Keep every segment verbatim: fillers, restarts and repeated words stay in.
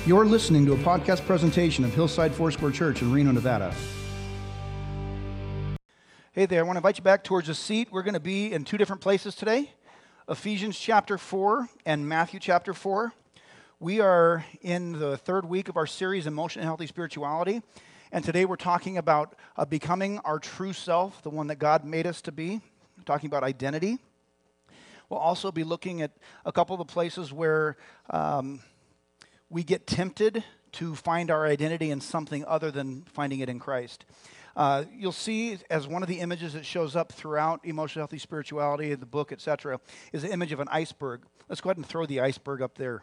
You're listening to a podcast presentation of Hillside Foursquare Church in Reno, Nevada. Hey there, I want to invite you back towards a seat. We're going to be in two different places today, Ephesians chapter four and Matthew chapter four. We are in the third week of our series, Emotional and Healthy Spirituality, and today we're talking about uh, becoming our true self, the one that God made us to be, we're talking about identity. We'll also be looking at a couple of the places where um, we get tempted to find our identity in something other than finding it in Christ. Uh, you'll see as one of the images that shows up throughout Emotional Healthy Spirituality, the book, et cetera, is the image of an iceberg. Let's go ahead and throw the iceberg up there.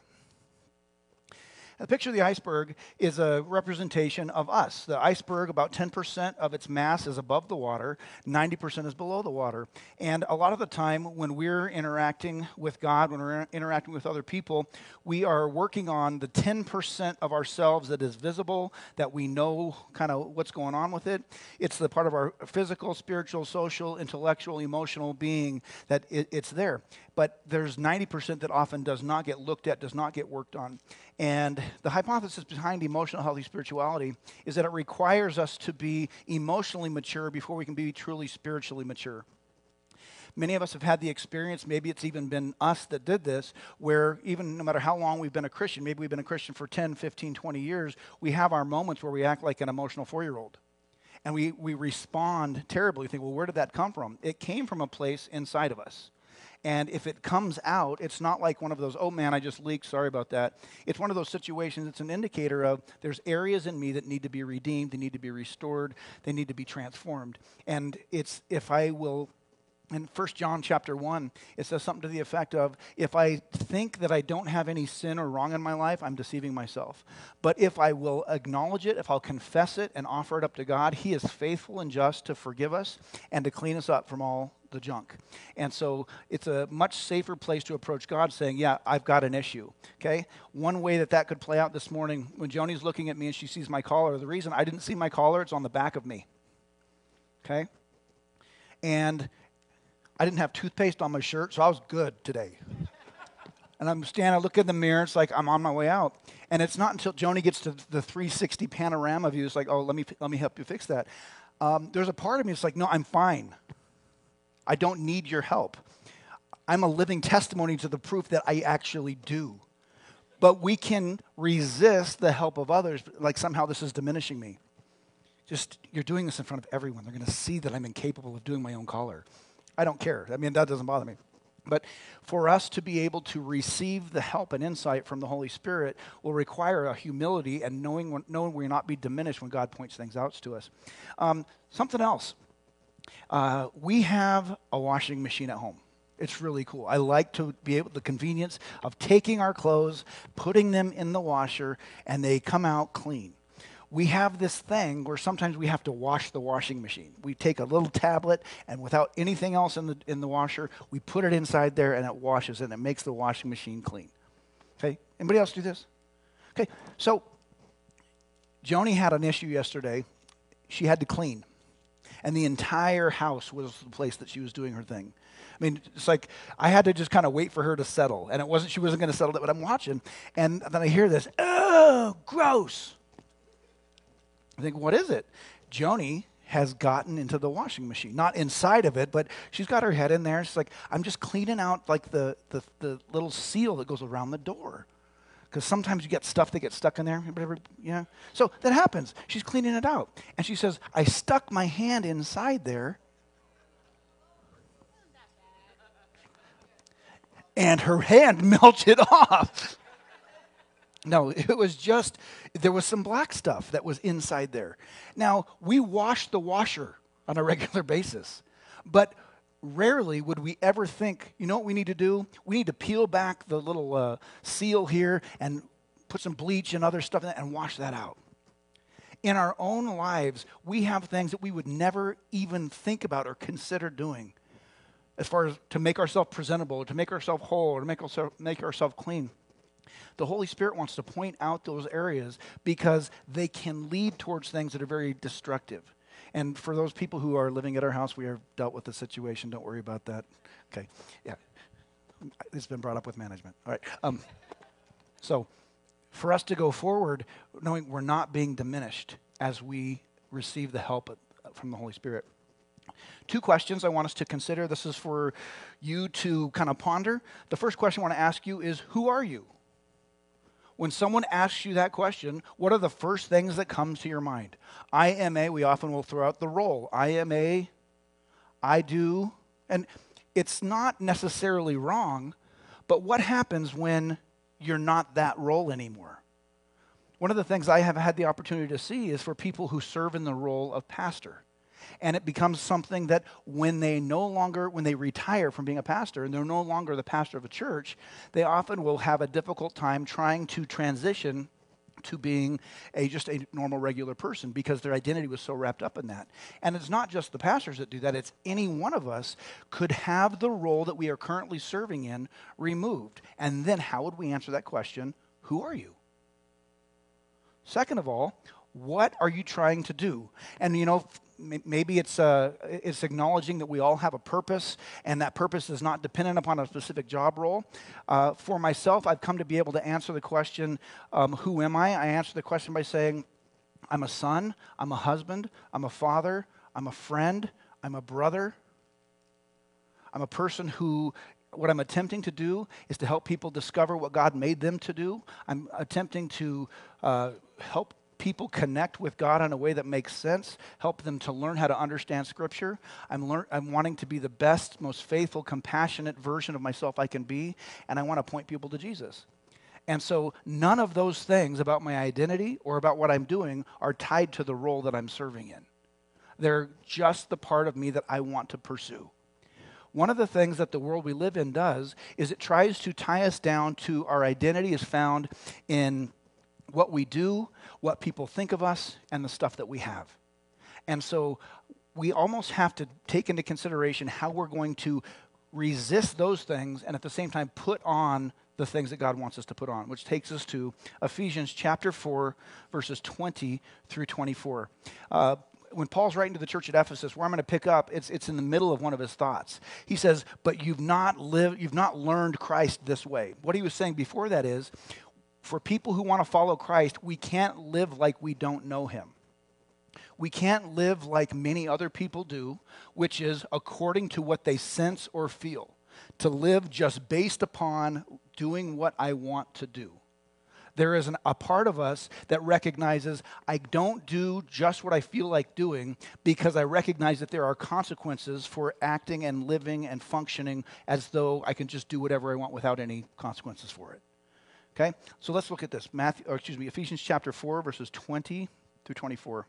The picture of the iceberg is a representation of us. The iceberg, about ten percent of its mass is above the water, ninety percent is below the water. And a lot of the time when we're interacting with God, when we're interacting with other people, we are working on the ten percent of ourselves that is visible, that we know kind of what's going on with it. It's the part of our physical, spiritual, social, intellectual, emotional being that it, it's there. But there's ninety percent that often does not get looked at, does not get worked on. And the hypothesis behind emotional healthy spirituality is that it requires us to be emotionally mature before we can be truly spiritually mature. Many of us have had the experience, maybe it's even been us that did this, where even no matter how long we've been a Christian, maybe we've been a Christian for ten, fifteen, twenty years, we have our moments where we act like an emotional four-year-old. And we, we respond terribly. We think, well, where did that come from? It came from a place inside of us. And if it comes out, it's not like one of those, oh man, I just leaked, sorry about that. It's one of those situations, it's an indicator of there's areas in me that need to be redeemed, they need to be restored, they need to be transformed. And it's, if I will, in First John chapter one, it says something to the effect of, if I think that I don't have any sin or wrong in my life, I'm deceiving myself. But if I will acknowledge it, if I'll confess it and offer it up to God, He is faithful and just to forgive us and to clean us up from all the junk. And so it's a much safer place to approach God saying, yeah, I've got an issue, okay? One way that that could play out this morning, when Joni's looking at me and she sees my collar, the reason I didn't see my collar, it's on the back of me, okay? And I didn't have toothpaste on my shirt, so I was good today. And I'm standing, I look in the mirror, it's like I'm on my way out. And it's not until Joni gets to the three sixty panorama view, it's like, oh, let me let me help you fix that. Um, there's a part of me that's like, no, I'm fine. I don't need your help. I'm a living testimony to the proof that I actually do. But we can resist the help of others, like somehow this is diminishing me. Just, you're doing this in front of everyone. They're going to see that I'm incapable of doing my own collar. I don't care. I mean, that doesn't bother me. But for us to be able to receive the help and insight from the Holy Spirit will require a humility and knowing, when, knowing we're not be diminished when God points things out to us. Um, something else. Uh, we have a washing machine at home. It's really cool. I like to be able the convenience of taking our clothes, putting them in the washer, and they come out clean. We have this thing where sometimes we have to wash the washing machine. We take a little tablet, and without anything else in the in the washer, we put it inside there, and it washes, and it makes the washing machine clean. Okay? Anybody else do this? Okay, so Joni had an issue yesterday. She had to clean. And the entire house was the place that she was doing her thing. I mean, it's like I had to just kind of wait for her to settle. And it wasn't, she wasn't going to settle it, but I'm watching. And then I hear this, oh, gross. I think, what is it? Joni has gotten into the washing machine. Not inside of it, but she's got her head in there. She's like, I'm just cleaning out like the, the, the little seal that goes around the door. Because sometimes you get stuff that gets stuck in there. Yeah. So that happens. She's cleaning it out. And she says, I stuck my hand inside there. And her hand melted off. No, it was just, there was some black stuff that was inside there. Now, we wash the washer on a regular basis. But rarely would we ever think, you know what we need to do? We need to peel back the little uh, seal here and put some bleach and other stuff in it and wash that out. In our own lives, we have things that we would never even think about or consider doing as far as to make ourselves presentable, to make ourselves whole, or to make ourselves make ourselves clean. The Holy Spirit wants to point out those areas because they can lead towards things that are very destructive. And for those people who are living at our house, we have dealt with the situation. Don't worry about that. Okay. Yeah. It's been brought up with management. All right. Um, so for us to go forward knowing we're not being diminished as we receive the help from the Holy Spirit. Two questions I want us to consider. This is for you to kind of ponder. The first question I want to ask you is, who are you? When someone asks you that question, what are the first things that come to your mind? I am a, we often will throw out the role. I am a, I do. And it's not necessarily wrong, but what happens when you're not that role anymore? One of the things I have had the opportunity to see is for people who serve in the role of pastor. And it becomes something that when they no longer, when they retire from being a pastor and they're no longer the pastor of a church, they often will have a difficult time trying to transition to being a just a normal, regular person because their identity was so wrapped up in that. And it's not just the pastors that do that. It's any one of us could have the role that we are currently serving in removed. And then how would we answer that question? Who are you? Second of all, what are you trying to do? And, you know, maybe it's uh, it's acknowledging that we all have a purpose, and that purpose is not dependent upon a specific job role. Uh, for myself, I've come to be able to answer the question, um, who am I? I answer the question by saying, I'm a son, I'm a husband, I'm a father, I'm a friend, I'm a brother. I'm a person who, what I'm attempting to do is to help people discover what God made them to do. I'm attempting to uh, help people connect with God in a way that makes sense, help them to learn how to understand Scripture. I'm, lear- I'm wanting to be the best, most faithful, compassionate version of myself I can be, and I want to point people to Jesus. And so none of those things about my identity or about what I'm doing are tied to the role that I'm serving in. They're just the part of me that I want to pursue. One of the things that the world we live in does is it tries to tie us down to our identity is found in what we do, what people think of us, and the stuff that we have. And so we almost have to take into consideration how we're going to resist those things and at the same time put on the things that God wants us to put on, which takes us to Ephesians chapter four, verses twenty through twenty-four. Uh, when Paul's writing to the church at Ephesus, where I'm going to pick up, it's, it's in the middle of one of his thoughts. He says, but you've not lived, you've not learned Christ this way. What he was saying before that is, for people who want to follow Christ, we can't live like we don't know him. We can't live like many other people do, which is according to what they sense or feel, to live just based upon doing what I want to do. There is an, a part of us that recognizes I don't do just what I feel like doing because I recognize that there are consequences for acting and living and functioning as though I can just do whatever I want without any consequences for it. Okay, so let's look at this. Matthew, or excuse me, Ephesians chapter four, verses twenty through twenty-four.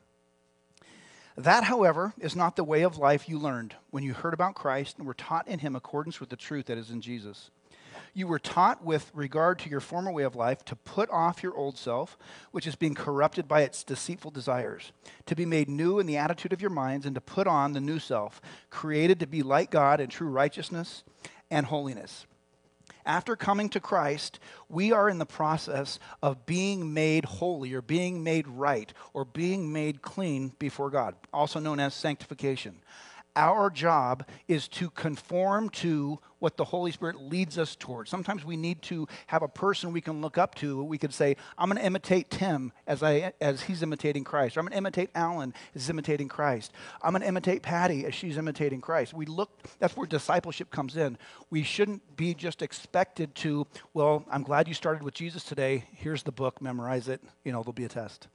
That, however, is not the way of life you learned when you heard about Christ and were taught in him accordance with the truth that is in Jesus. You were taught with regard to your former way of life to put off your old self, which is being corrupted by its deceitful desires, to be made new in the attitude of your minds, and to put on the new self, created to be like God in true righteousness and holiness. After coming to Christ, we are in the process of being made holy or being made right or being made clean before God, also known as sanctification. Our job is to conform to what the Holy Spirit leads us towards. Sometimes we need to have a person we can look up to. We could say, I'm going to imitate Tim as I as he's imitating Christ. Or I'm going to imitate Alan as he's imitating Christ. I'm going to imitate Patty as she's imitating Christ. We look, that's where discipleship comes in. We shouldn't be just expected to, well, I'm glad you started with Jesus today. Here's the book, memorize it. You know, there'll be a test.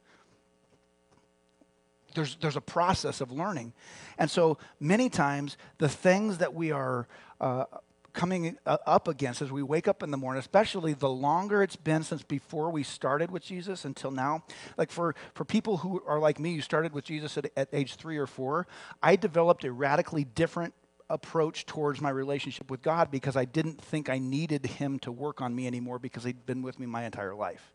There's, there's a process of learning. And so many times the things that we are uh, coming up against as we wake up in the morning, especially the longer it's been since before we started with Jesus until now, like for, for people who are like me, who started with Jesus at, at age three or four, I developed a radically different approach towards my relationship with God because I didn't think I needed him to work on me anymore because he'd been with me my entire life.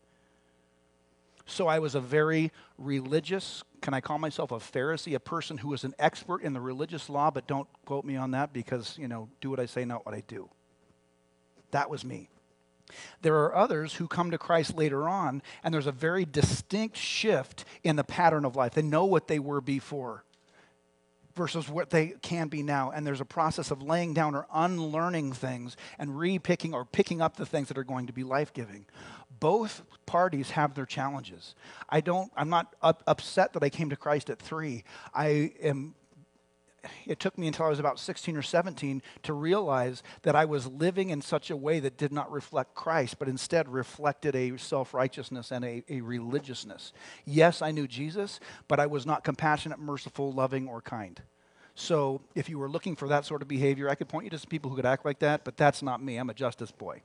So I was a very religious, can I call myself a Pharisee, a person who was an expert in the religious law, but don't quote me on that because, you know, do what I say, not what I do. That was me. There are others who come to Christ later on, and there's a very distinct shift in the pattern of life. They know what they were before versus what they can be now. And there's a process of laying down or unlearning things and re-picking or picking up the things that are going to be life-giving. Both parties have their challenges. I don't, I'm not up, upset that I came to Christ at three. I am, it took me until I was about sixteen or seventeen to realize that I was living in such a way that did not reflect Christ, but instead reflected a self-righteousness and a, a religiousness. Yes, I knew Jesus, but I was not compassionate, merciful, loving, or kind. So if you were looking for that sort of behavior, I could point you to some people who could act like that, but that's not me. I'm a justice boy.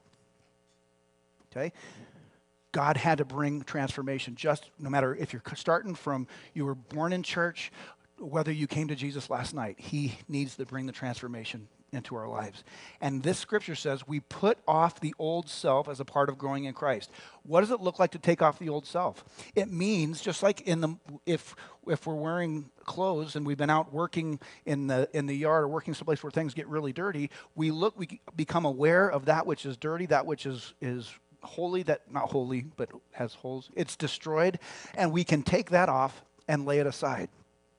Okay? God had to bring transformation, just no matter if you're starting from, you were born in church, whether you came to Jesus last night, he needs to bring the transformation into our lives. And this scripture says we put off the old self as a part of growing in Christ. What does it look like to take off the old self? It means, just like in the, if if we're wearing clothes and we've been out working in the in the yard or working someplace where things get really dirty, we look, we become aware of that which is dirty, that which is is holy, that not holy, but has holes. It's destroyed, and we can take that off and lay it aside.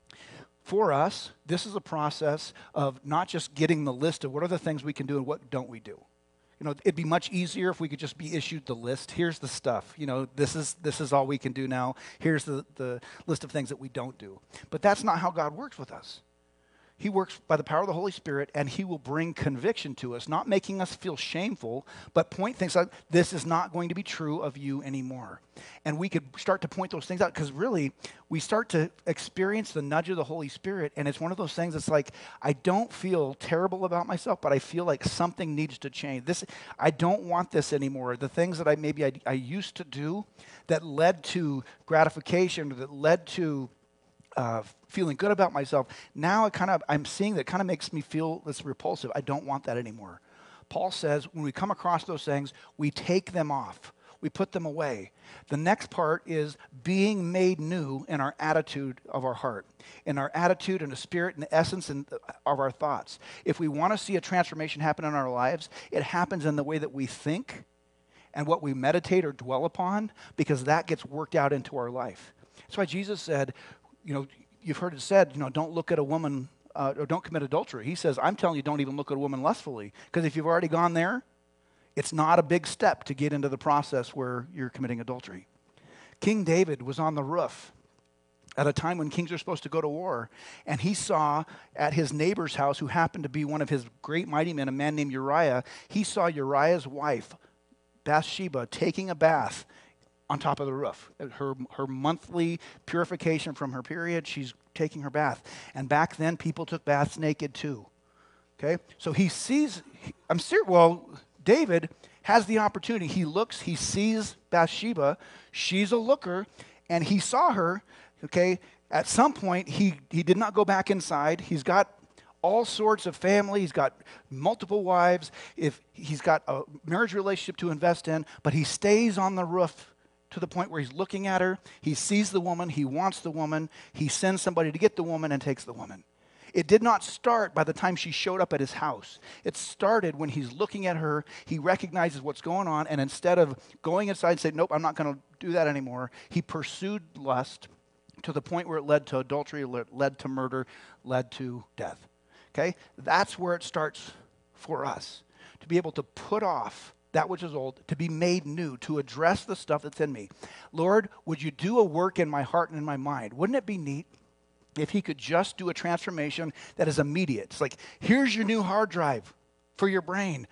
For us, this is a process of not just getting the list of what are the things we can do and what don't we do. You know, it'd be much easier if we could just be issued the list. Here's the stuff. You know, this is this is all we can do now. Here's the, the list of things that we don't do. But that's not how God works with us. He works by the power of the Holy Spirit, and he will bring conviction to us, not making us feel shameful, but point things out. This is not going to be true of you anymore. And we could start to point those things out, because really, we start to experience the nudge of the Holy Spirit, and it's one of those things that's like, I don't feel terrible about myself, but I feel like something needs to change. This, I don't want this anymore. The things that I maybe I, I used to do that led to gratification, or that led to Uh, feeling good about myself, now it kind of, I'm seeing that kind of makes me feel this repulsive. I don't want that anymore. Paul says when we come across those things, we take them off. We put them away. The next part is being made new in our attitude of our heart, in our attitude and the spirit and the essence and of our thoughts. If we want to see a transformation happen in our lives, it happens in the way that we think and what we meditate or dwell upon, because that gets worked out into our life. That's why Jesus said, you know, you've heard it said, you know, don't look at a woman, uh, or don't commit adultery. He says, I'm telling you, don't even look at a woman lustfully. Because if you've already gone there, it's not a big step to get into the process where you're committing adultery. King David was on the roof at a time when kings are supposed to go to war. And he saw at his neighbor's house, who happened to be one of his great mighty men, a man named Uriah, he saw Uriah's wife, Bathsheba, taking a bath on top of the roof. Her her monthly purification from her period, she's taking her bath. And back then, people took baths naked too. Okay? So he sees, I'm serious, well, David has the opportunity. He looks, he sees Bathsheba. She's a looker, and he saw her, okay? At some point, he, he did not go back inside. He's got all sorts of family. He's got multiple wives. If he's got a marriage relationship to invest in, but he stays on the roof to the point where he's looking at her, he sees the woman, he wants the woman, he sends somebody to get the woman and takes the woman. It did not start by the time she showed up at his house. It started when he's looking at her, he recognizes what's going on, and instead of going inside and saying, nope, I'm not going to do that anymore, he pursued lust to the point where it led to adultery, led to murder, led to death. Okay? That's where it starts for us, to be able to put off that which is old, to be made new, to address the stuff that's in me. Lord, would you do a work in my heart and in my mind? Wouldn't it be neat if he could just do a transformation that is immediate? It's like, here's your new hard drive for your brain.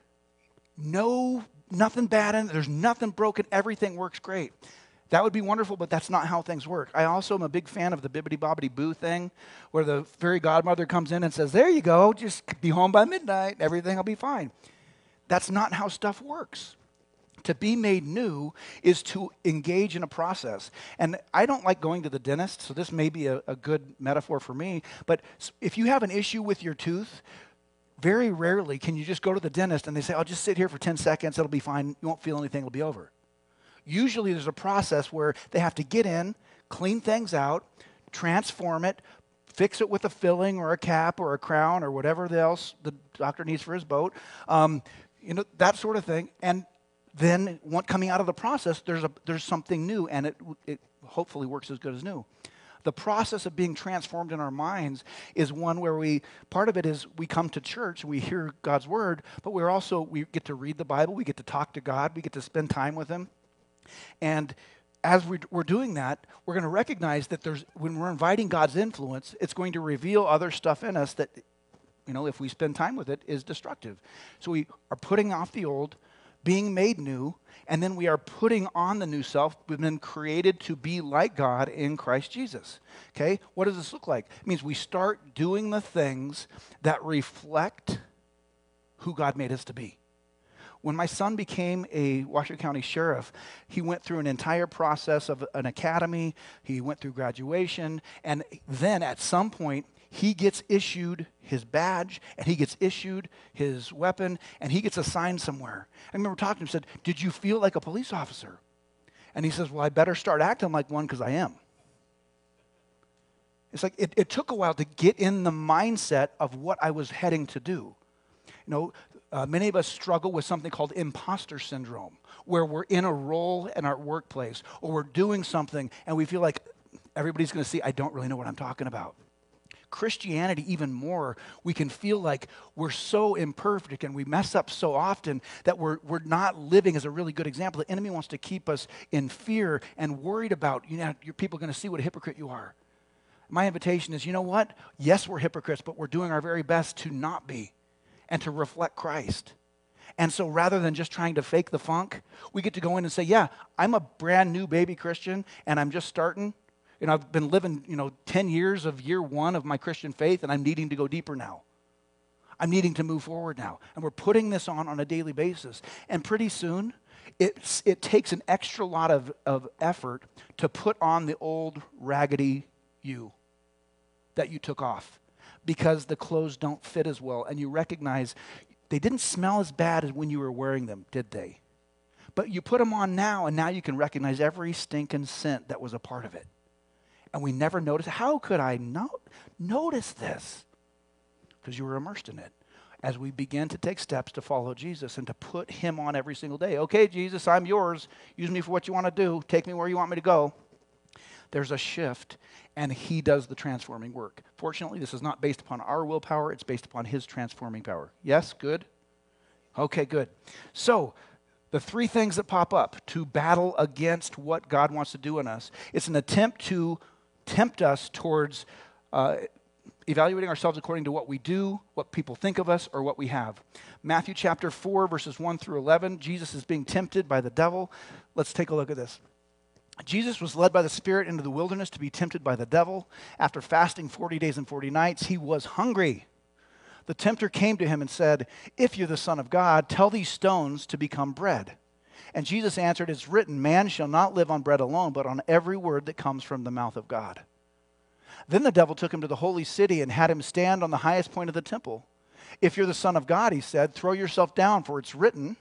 No, nothing bad in it. There's nothing broken. Everything works great. That would be wonderful, but that's not how things work. I also am a big fan of the bibbidi-bobbidi-boo thing, where the fairy godmother comes in and says, there you go, just be home by midnight. Everything will be fine. That's not how stuff works. To be made new is to engage in a process. And I don't like going to the dentist, so this may be a, a good metaphor for me. But if you have an issue with your tooth, very rarely can you just go to the dentist and they say, I'll just sit here for ten seconds, it'll be fine, you won't feel anything, it'll be over. Usually there's a process where they have to get in, clean things out, transform it, fix it with a filling or a cap or a crown or whatever else the doctor needs for his boat. Um, You know, that sort of thing. And then what, coming out of the process, there's a there's something new, and it it hopefully works as good as new. The process of being transformed in our minds is one where we, part of it is we come to church, we hear God's word, but we're also, we get to read the Bible, we get to talk to God, we get to spend time with him. And as we- we're doing that, we're going to recognize that there's when we're inviting God's influence, it's going to reveal other stuff in us that, you know, if we spend time with it, is destructive. So we are putting off the old, being made new, and then we are putting on the new self. We've been created to be like God in Christ Jesus. Okay? What does this look like? It means we start doing the things that reflect who God made us to be. When my son became a Washington County sheriff, he went through an entire process of an academy. He went through graduation. And then at some point, he gets issued his badge, and he gets issued his weapon, and he gets assigned somewhere. I remember talking to him, said, "Did you feel like a police officer?" And he says, "Well, I better start acting like one because I am." It's like it, it took a while to get in the mindset of what I was heading to do. You know, uh, many of us struggle with something called imposter syndrome, where we're in a role in our workplace, or we're doing something, and we feel like everybody's going to see, I don't really know what I'm talking about. Christianity, even more, we can feel like we're so imperfect and we mess up so often that we're, we're not living as a really good example. The enemy wants to keep us in fear and worried about, you know, your people are going to see what a hypocrite you are. My invitation is, you know what? Yes, we're hypocrites, but we're doing our very best to not be and to reflect Christ. And so rather than just trying to fake the funk, we get to go in and say, yeah, I'm a brand new baby Christian and I'm just starting. You know, I've been living, you know, ten years of year one of my Christian faith, and I'm needing to go deeper now. I'm needing to move forward now. And we're putting this on on a daily basis. And pretty soon, it's, it takes an extra lot of, of effort to put on the old raggedy you that you took off, because the clothes don't fit as well. And you recognize they didn't smell as bad as when you were wearing them, did they? But you put them on now, and now you can recognize every stinking scent that was a part of it. And we never noticed. How could I not notice this? Because you were immersed in it. As we begin to take steps to follow Jesus and to put him on every single day. Okay, Jesus, I'm yours. Use me for what you want to do. Take me where you want me to go. There's a shift, and he does the transforming work. Fortunately, this is not based upon our willpower. It's based upon his transforming power. Yes? Good? Okay, good. So, the three things that pop up to battle against what God wants to do in us, it's an attempt to tempt us towards uh, evaluating ourselves according to what we do, what people think of us, or what we have. Matthew chapter four, verses one through eleven, Jesus is being tempted by the devil. Let's take a look at this. Jesus was led by the Spirit into the wilderness to be tempted by the devil. After fasting forty days and forty nights, he was hungry. The tempter came to him and said, "If you're the Son of God, tell these stones to become bread." And Jesus answered, "It's written, man shall not live on bread alone, but on every word that comes from the mouth of God." Then the devil took him to the holy city and had him stand on the highest point of the temple. "If you're the Son of God," he said, "throw yourself down, for it's written,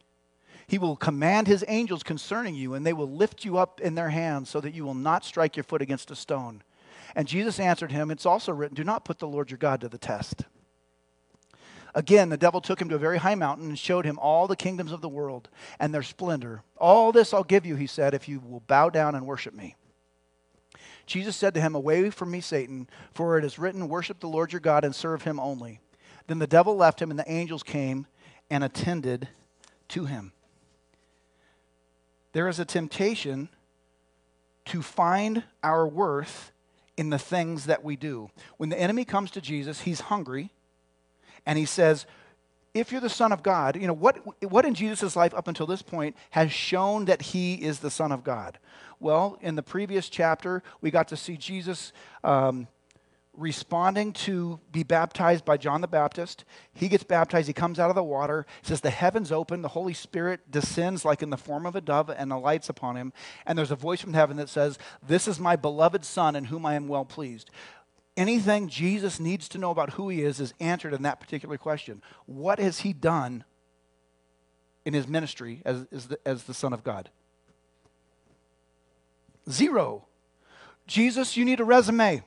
he will command his angels concerning you, and they will lift you up in their hands so that you will not strike your foot against a stone." And Jesus answered him, "It's also written, do not put the Lord your God to the test." Again, the devil took him to a very high mountain and showed him all the kingdoms of the world and their splendor. "All this I'll give you," he said, "if you will bow down and worship me." Jesus said to him, "Away from me, Satan, for it is written, worship the Lord your God and serve him only." Then the devil left him, and the angels came and attended to him. There is a temptation to find our worth in the things that we do. When the enemy comes to Jesus, he's hungry. And he says, if you're the Son of God, you know, what, what in Jesus' life up until this point has shown that he is the Son of God? Well, in the previous chapter, we got to see Jesus um, responding to be baptized by John the Baptist. He gets baptized. He comes out of the water. It says the heavens open. The Holy Spirit descends like in the form of a dove and alights upon him. And there's a voice from heaven that says, "This is my beloved Son in whom I am well pleased." Anything Jesus needs to know about who he is is answered in that particular question. What has he done in his ministry as, as, the, as the Son of God? Zero. Jesus, you need a resume.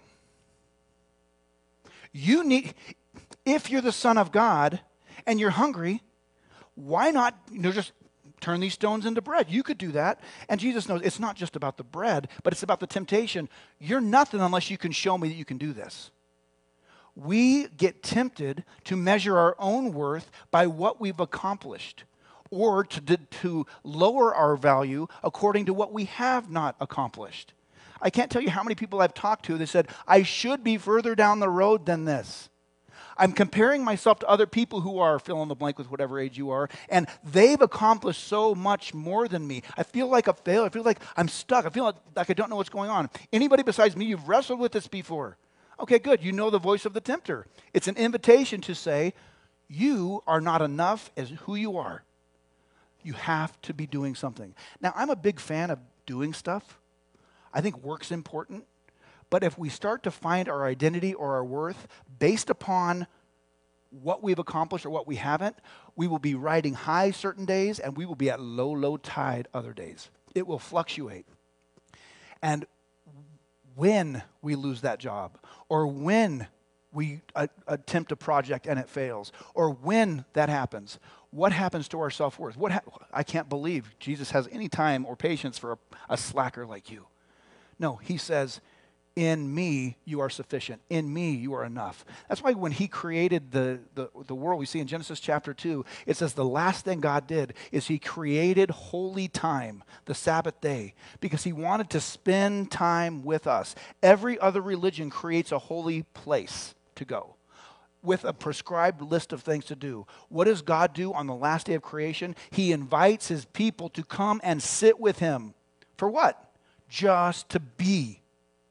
You need, if you're the Son of God and you're hungry, why not, you know, just turn these stones into bread? You could do that. And Jesus knows it's not just about the bread, but it's about the temptation. You're nothing unless you can show me that you can do this. We get tempted to measure our own worth by what we've accomplished or to, to lower our value according to what we have not accomplished. I can't tell you how many people I've talked to that said, I should be further down the road than this. I'm comparing myself to other people who are fill in the blank with whatever age you are, and they've accomplished so much more than me. I feel like a failure. I feel like I'm stuck. I feel like, like I don't know what's going on. Anybody besides me, you've wrestled with this before. Okay, good. You know the voice of the tempter. It's an invitation to say, you are not enough as who you are. You have to be doing something. Now, I'm a big fan of doing stuff. I think work's important. But if we start to find our identity or our worth based upon what we've accomplished or what we haven't, we will be riding high certain days and we will be at low, low tide other days. It will fluctuate. And when we lose that job, or when we uh, attempt a project and it fails, or when that happens, what happens to our self-worth? What ha- I can't believe Jesus has any time or patience for a, a slacker like you. No, he says, in me you are sufficient. In me you are enough. That's why when he created the, the, the world, we see in Genesis chapter two, it says the last thing God did is he created holy time, the Sabbath day, because he wanted to spend time with us. Every other religion creates a holy place to go with a prescribed list of things to do. What does God do on the last day of creation? He invites his people to come and sit with him. For what? Just to be.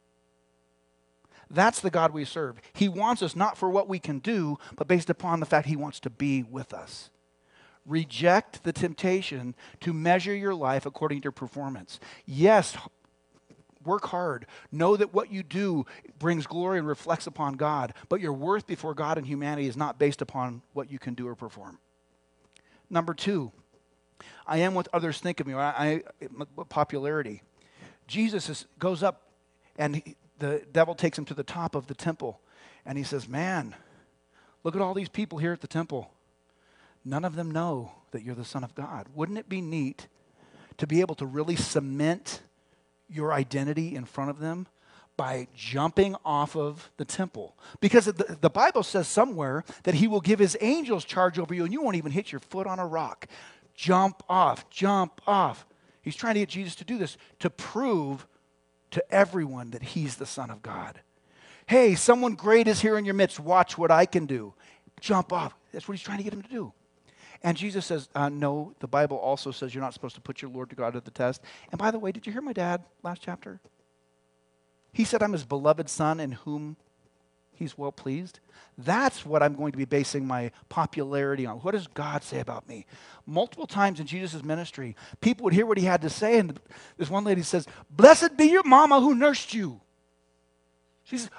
That's the God we serve. He wants us not for what we can do, but based upon the fact he wants to be with us. Reject the temptation to measure your life according to your performance. Yes, work hard. Know that what you do brings glory and reflects upon God, but your worth before God and humanity is not based upon what you can do or perform. Number two, I am what others think of me. I, I popularity. Jesus is, goes up and he, the devil takes him to the top of the temple and he says, man, look at all these people here at the temple. None of them know that you're the Son of God. Wouldn't it be neat to be able to really cement your identity in front of them by jumping off of the temple? Because the, the Bible says somewhere that he will give his angels charge over you and you won't even hit your foot on a rock. Jump off, jump off. He's trying to get Jesus to do this to prove to everyone that he's the Son of God. Hey, someone great is here in your midst. Watch what I can do. Jump off. That's what he's trying to get him to do. And Jesus says, uh, no, the Bible also says you're not supposed to put your Lord to God to the test. And by the way, did you hear my dad last chapter? He said, I'm his beloved son in whom he's well pleased. That's what I'm going to be basing my popularity on. What does God say about me? Multiple times in Jesus' ministry, people would hear what he had to say, and this one lady says, blessed be your mama who nursed you. She says,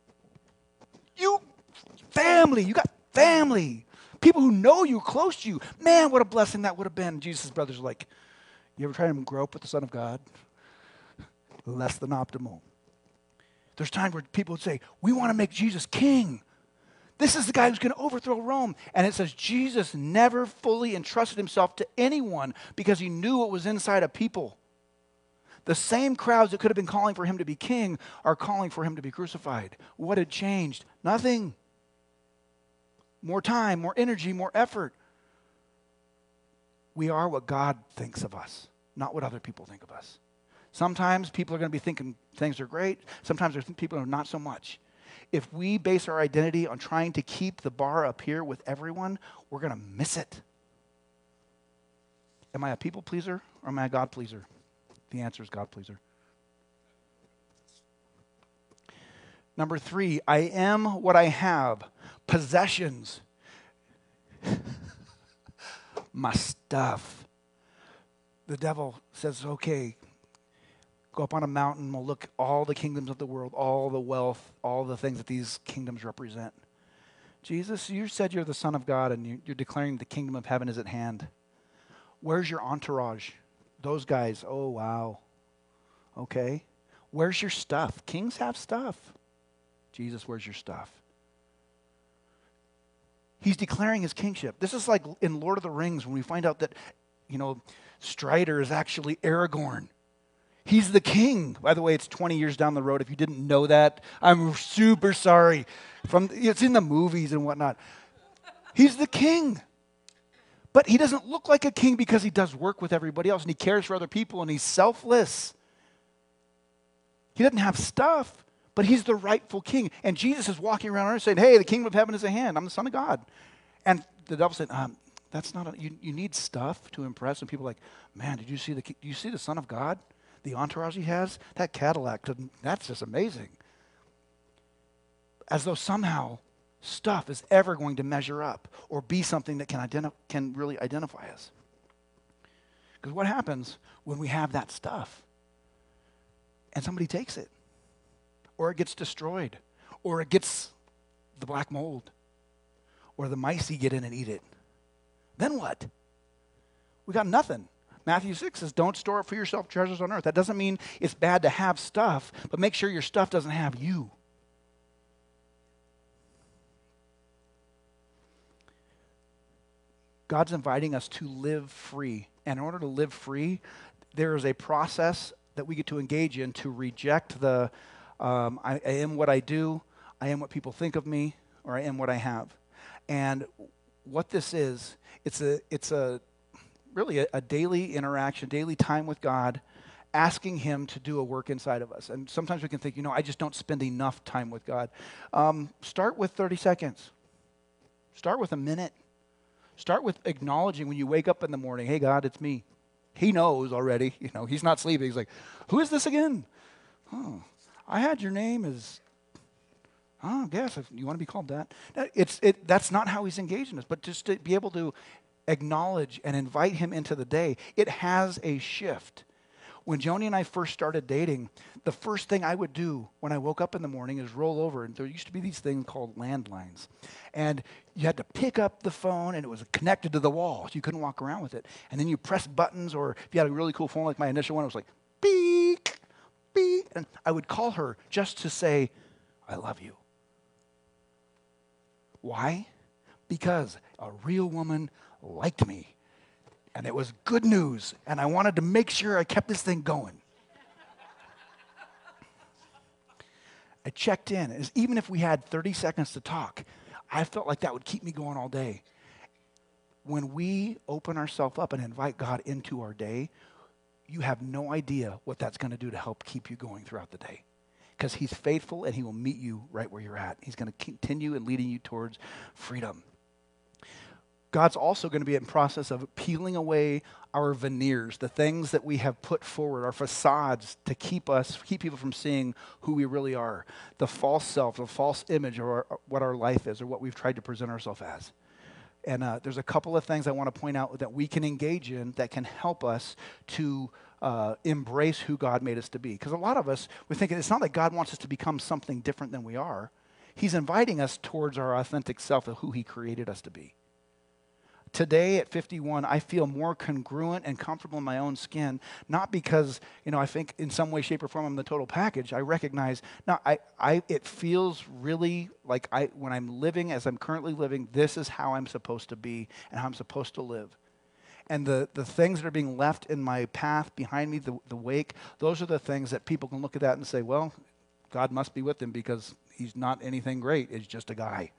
you family, you got family. People who know you, close to you. Man, what a blessing that would have been. Jesus' brothers are like, you ever try to grow up with the Son of God? Less than optimal. There's times where people would say, we want to make Jesus king. This is the guy who's going to overthrow Rome. And it says Jesus never fully entrusted himself to anyone because he knew what was inside of people. The same crowds that could have been calling for him to be king are calling for him to be crucified. What had changed? Nothing. More time, more energy, more effort. We are what God thinks of us, not what other people think of us. Sometimes people are going to be thinking things are great. Sometimes there's people who are not so much. If we base our identity on trying to keep the bar up here with everyone, we're going to miss it. Am I a people pleaser or am I a God pleaser? The answer is God pleaser. Number three, I am what I have. Possessions. My stuff. The devil says, okay, go up on a mountain, we'll look at all the kingdoms of the world, all the wealth, all the things that these kingdoms represent. Jesus, you said you're the Son of God and you're declaring the kingdom of heaven is at hand. Where's your entourage? Those guys, oh wow. Okay. Where's your stuff? Kings have stuff. Jesus, where's your stuff? He's declaring his kingship. This is like in Lord of the Rings when we find out that, you know, Strider is actually Aragorn. He's the king. By the way, it's twenty years down the road. If you didn't know that, I'm super sorry. From it's in the movies and whatnot. He's the king. But he doesn't look like a king because he does work with everybody else and he cares for other people and he's selfless. He doesn't have stuff, but he's the rightful king. And Jesus is walking around on earth saying, hey, the kingdom of heaven is at hand. I'm the Son of God. And the devil said, um, that's not, a, you, you need stuff to impress. And people are like, man, did you see the, do you see the Son of God? The entourage he has? That Cadillac, that's just amazing. As though somehow stuff is ever going to measure up or be something that can identi- can really identify us. Because what happens when we have that stuff and somebody takes it, or it gets destroyed, or it gets the black mold, or the mice get in and eat it? Then what? We got nothing. Matthew six says, don't store up for yourself treasures on earth. That doesn't mean it's bad to have stuff, but make sure your stuff doesn't have you. God's inviting us to live free. And in order to live free, there is a process that we get to engage in to reject the, um, I, I am what I do, I am what people think of me, or I am what I have. And what this is, it's a, it's a really a, a daily interaction, daily time with God, asking him to do a work inside of us. And sometimes we can think, you know, I just don't spend enough time with God. Um, start with thirty seconds. Start with a minute. Start with acknowledging when you wake up in the morning, hey, God, it's me. He knows already. You know, he's not sleeping. He's like, who is this again? Oh, I had your name as, oh, I guess, if you want to be called that. It's, it, that's not how he's engaging us, but just to be able to acknowledge and invite him into the day, it has a shift. When Joni and I first started dating, the first thing I would do when I woke up in the morning is roll over. And there used to be these things called landlines. And you had to pick up the phone, and it was connected to the wall. So you couldn't walk around with it. And then you press buttons, or if you had a really cool phone like my initial one, it was like, beep, beep. And I would call her just to say, I love you. Why? Because a real woman liked me. And it was good news, and I wanted to make sure I kept this thing going. I checked in. As even if we had thirty seconds to talk, I felt like that would keep me going all day. When we open ourselves up and invite God into our day, you have no idea what that's going to do to help keep you going throughout the day. Because he's faithful, and he will meet you right where you're at. He's going to continue in leading you towards freedom. God's also going to be in process of peeling away our veneers, the things that we have put forward, our facades to keep us, keep people from seeing who we really are, the false self, the false image of our, what our life is or what we've tried to present ourselves as. And uh, there's a couple of things I want to point out that we can engage in that can help us to uh, embrace who God made us to be. Because a lot of us, we're thinking it's not like God wants us to become something different than we are. He's inviting us towards our authentic self of who he created us to be. Today at fifty-one, I feel more congruent and comfortable in my own skin, not because, you know, I think in some way, shape, or form I'm the total package. I recognize, no, I, I, it feels really like I, when I'm living as I'm currently living, this is how I'm supposed to be and how I'm supposed to live. And the, the things that are being left in my path behind me, the, the wake, those are the things that people can look at that and say, well, God must be with him because he's not anything great. He's just a guy.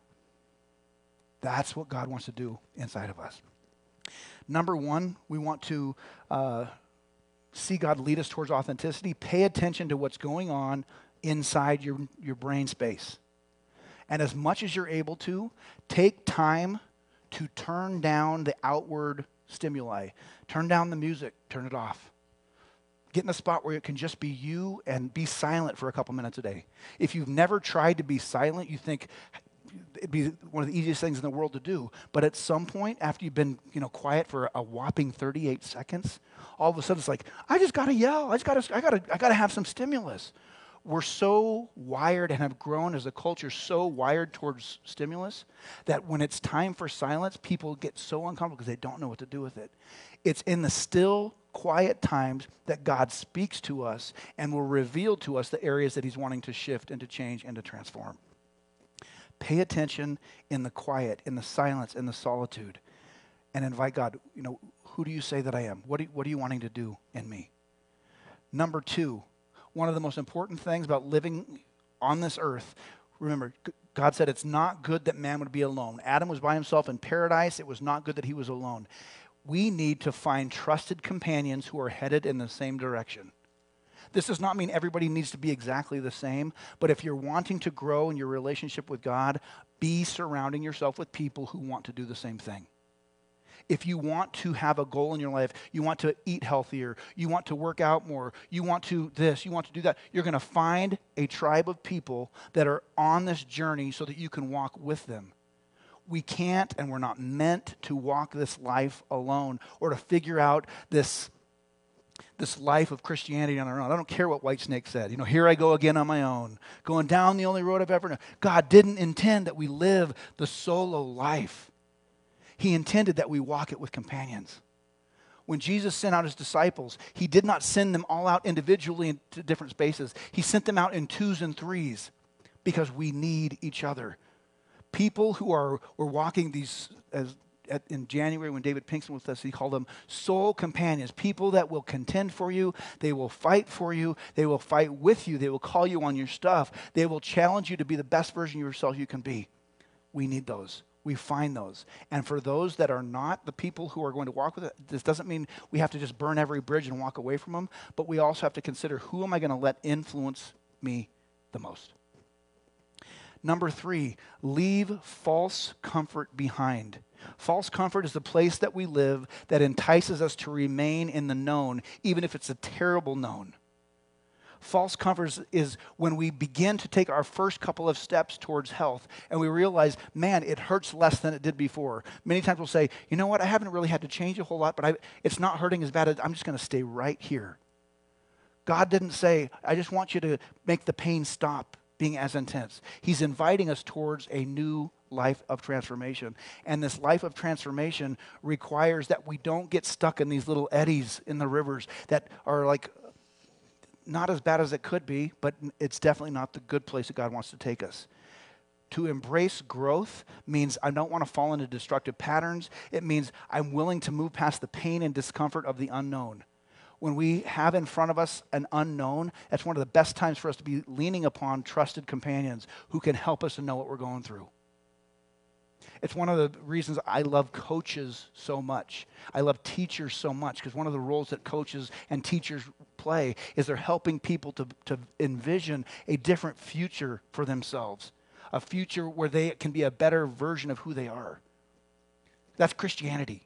That's what God wants to do inside of us. Number one, we want to uh, see God lead us towards authenticity. Pay attention to what's going on inside your, your brain space. And as much as you're able to, take time to turn down the outward stimuli. Turn down the music. Turn it off. Get in a spot where it can just be you and be silent for a couple minutes a day. If you've never tried to be silent, you think it'd be one of the easiest things in the world to do. But at some point, after you've been, you know, quiet for a whopping thirty-eight seconds, all of a sudden it's like, I just got to yell. I just got to, I got to, I got to have some stimulus. We're so wired and have grown as a culture so wired towards stimulus that when it's time for silence, people get so uncomfortable because they don't know what to do with it. It's in the still, quiet times that God speaks to us and will reveal to us the areas that he's wanting to shift and to change and to transform. Pay attention in the quiet, in the silence, in the solitude, and invite God, you know, who do you say that I am? What, do you, what are you wanting to do in me? Number two, one of the most important things about living on this earth, remember, God said it's not good that man would be alone. Adam was by himself in paradise. It was not good that he was alone. We need to find trusted companions who are headed in the same direction. This does not mean everybody needs to be exactly the same, but if you're wanting to grow in your relationship with God, be surrounding yourself with people who want to do the same thing. If you want to have a goal in your life, you want to eat healthier, you want to work out more, you want to this, you want to do that, you're going to find a tribe of people that are on this journey so that you can walk with them. We can't and we're not meant to walk this life alone or to figure out this, this life of Christianity on our own. I don't care what Whitesnake said. You know, here I go again on my own, going down the only road I've ever known. God didn't intend that we live the solo life. He intended that we walk it with companions. When Jesus sent out his disciples, he did not send them all out individually into different spaces. He sent them out in twos and threes because we need each other. People who are were walking these, as at, in January when David Pinkston was with us, he called them soul companions, people that will contend for you, they will fight for you, they will fight with you, they will call you on your stuff, they will challenge you to be the best version of yourself you can be. We need those. We find those. And for those that are not the people who are going to walk with it, this doesn't mean we have to just burn every bridge and walk away from them, but we also have to consider, who am I going to let influence me the most? Number three, leave false comfort behind. False comfort is the place that we live that entices us to remain in the known, even if it's a terrible known. False comfort is when we begin to take our first couple of steps towards health and we realize, man, it hurts less than it did before. Many times we'll say, you know what, I haven't really had to change a whole lot, but I, it's not hurting as bad as, I'm just going to stay right here. God didn't say, I just want you to make the pain stop being as intense. He's inviting us towards a new life of transformation. And this life of transformation requires that we don't get stuck in these little eddies in the rivers that are like, not as bad as it could be, but it's definitely not the good place that God wants to take us. To embrace growth means I don't want to fall into destructive patterns. It means I'm willing to move past the pain and discomfort of the unknown. When we have in front of us an unknown, that's one of the best times for us to be leaning upon trusted companions who can help us to know what we're going through. It's one of the reasons I love coaches so much. I love teachers so much, because one of the roles that coaches and teachers play is they're helping people to, to envision a different future for themselves, a future where they can be a better version of who they are. That's Christianity.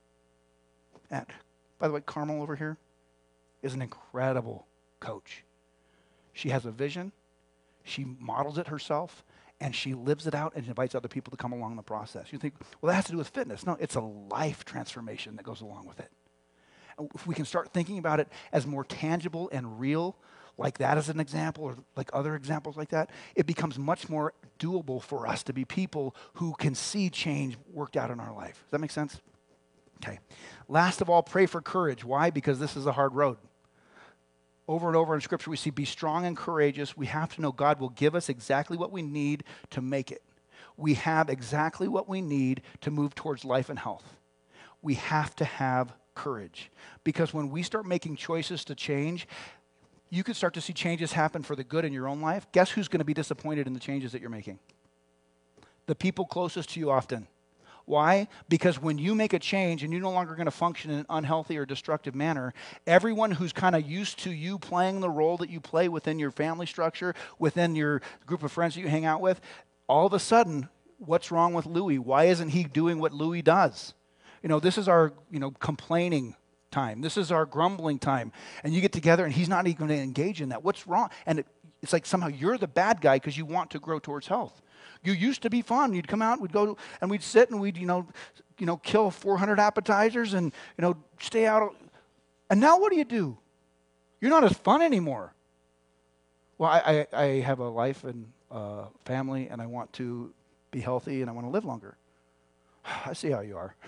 And by the way, Carmel over here is an incredible coach. She has a vision, she models it herself, and she lives it out and invites other people to come along in the process. You think, well, that has to do with fitness. No, it's a life transformation that goes along with it. And if we can start thinking about it as more tangible and real, like that as an example, or like other examples like that, it becomes much more doable for us to be people who can see change worked out in our life. Does that make sense? Okay. Last of all, pray for courage. Why? Because this is a hard road. Over and over in Scripture, we see, be strong and courageous. We have to know God will give us exactly what we need to make it. We have exactly what we need to move towards life and health. We have to have courage. Because when we start making choices to change, you could start to see changes happen for the good in your own life. Guess who's going to be disappointed in the changes that you're making? The people closest to you often. Why? Because when you make a change and you're no longer going to function in an unhealthy or destructive manner, everyone who's kind of used to you playing the role that you play within your family structure, within your group of friends that you hang out with, all of a sudden, what's wrong with Louis? Why isn't he doing what Louis does? You know, this is our, you know, complaining time. This is our grumbling time. And you get together and he's not even going to engage in that. What's wrong? And it, it's like somehow you're the bad guy because you want to grow towards health. You used to be fun. You'd come out, we'd go, and we'd sit and we'd, you know, you know, kill four hundred appetizers and, you know, stay out. And now what do you do? You're not as fun anymore. Well, I, I, I have a life and uh, family, and I want to be healthy, and I want to live longer. I see how you are.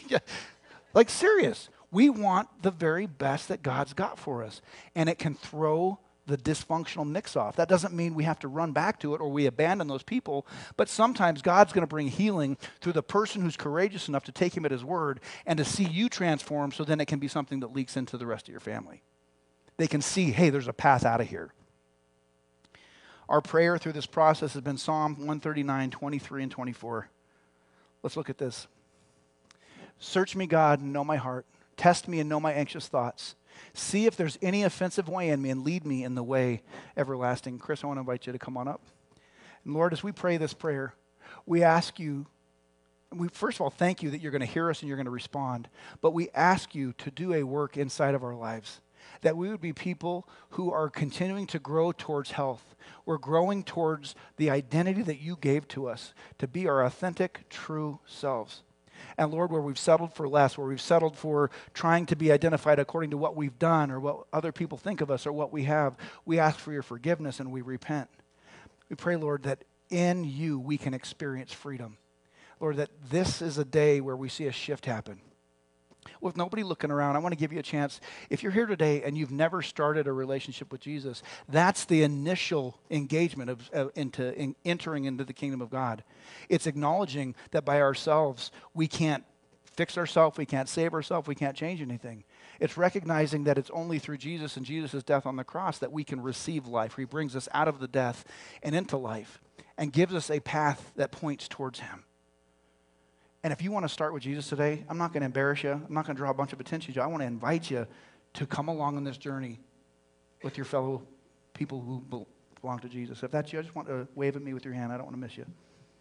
Like, serious. We want the very best that God's got for us, and it can throw the dysfunctional mix off. That doesn't mean we have to run back to it or we abandon those people, but sometimes God's going to bring healing through the person who's courageous enough to take him at his word and to see you transform, so then it can be something that leaks into the rest of your family. They can see, hey, there's a path out of here. Our prayer through this process has been Psalm one thirty-nine, twenty-three, and twenty-four. Let's look at this. Search me, God, and know my heart. Test me and know my anxious thoughts. See if there's any offensive way in me and lead me in the way everlasting. Chris, I want to invite you to come on up. And Lord, as we pray this prayer, we ask you, we first of all thank you that you're going to hear us and you're going to respond. But we ask you to do a work inside of our lives, that we would be people who are continuing to grow towards health. We're growing towards the identity that you gave to us to be our authentic, true selves. And Lord, where we've settled for less, where we've settled for trying to be identified according to what we've done or what other people think of us or what we have, we ask for your forgiveness and we repent. We pray, Lord, that in you we can experience freedom. Lord, that this is a day where we see a shift happen. With nobody looking around, I want to give you a chance. If you're here today and you've never started a relationship with Jesus, that's the initial engagement of uh, into in, entering into the kingdom of God. It's acknowledging that by ourselves, we can't fix ourselves, we can't save ourselves, we can't change anything. It's recognizing that it's only through Jesus and Jesus' death on the cross that we can receive life. He brings us out of the death and into life and gives us a path that points towards him. And if you want to start with Jesus today, I'm not going to embarrass you. I'm not going to draw a bunch of attention to you. I want to invite you to come along on this journey with your fellow people who belong to Jesus. If that's you, I just want to wave at me with your hand. I don't want to miss you.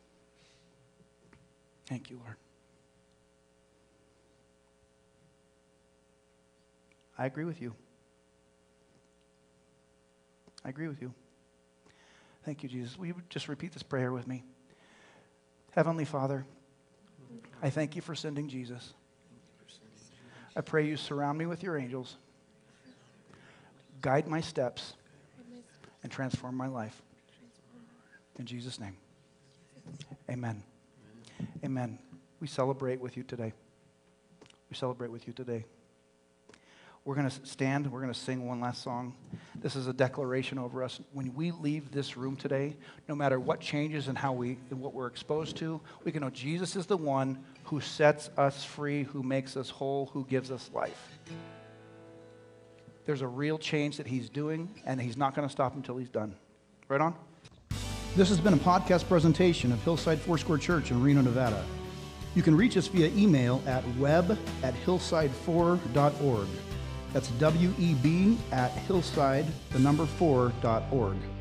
Thank you, Lord. I agree with you. I agree with you. Thank you, Jesus. Will you just repeat this prayer with me? Heavenly Father, I thank you for sending Jesus. I pray you surround me with your angels, guide my steps, and transform my life. In Jesus' name, amen. Amen. We celebrate with you today. We celebrate with you today. We're going to stand. We're going to sing one last song. This is a declaration over us. When we leave this room today, no matter what changes and how we, and what we're exposed to, we can know Jesus is the one who sets us free, who makes us whole, who gives us life. There's a real change that he's doing, and he's not going to stop until he's done. Right on? This has been a podcast presentation of Hillside Foursquare Church in Reno, Nevada. You can reach us via email at web at hillside four dot org. That's W E B at hillside, the number four, dot org.